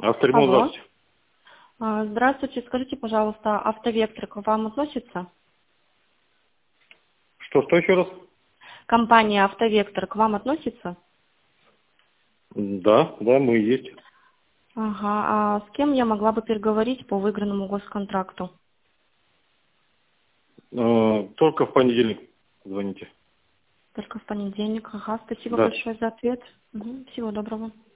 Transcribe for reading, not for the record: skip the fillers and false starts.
Авторемонт, Алло. здравствуйте. Здравствуйте. Скажите, пожалуйста, автовектор к вам относится? Что еще раз? Компания автовектор к вам относится? Да, мы и есть. Ага. А с кем я могла бы переговорить по выигранному госконтракту? Только в понедельник звоните. Только в понедельник. Ага. Спасибо Да. большое за ответ. Всего доброго.